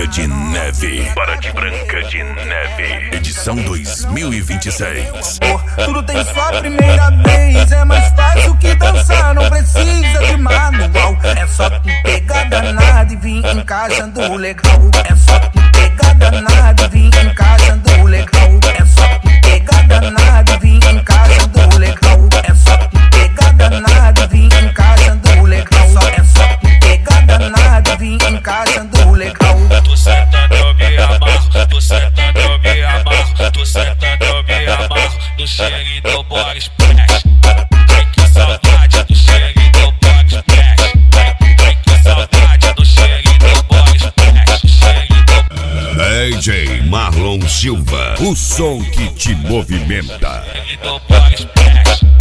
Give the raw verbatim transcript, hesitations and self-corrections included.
de Neve. Para de Branca de Neve. Edição dois mil e vinte e seis. Oh, tudo tem sua primeira vez. É mais fácil que dançar, não precisa de manual. É só tu pegar danado e vir encaixando legal. É só tu pegar danado e vir encaixando legal. É só tu pegar danado e vir encaixando legal. É só tu pegar danado e vir encaixando legal. É só tu pegar danado e vir encaixando legal. Tu sentando eu me amarro, tu sentando eu me amarro, tu sentando eu me amarro no cheirinho do Boris Splash. Ai que saudade do cheirinho do Boris Splash. Ai que saudade do cheirinho do Boris Splash. Cheirinho do D J Marlon Silva, o som que te movimenta. cheirinho do Boris Splash.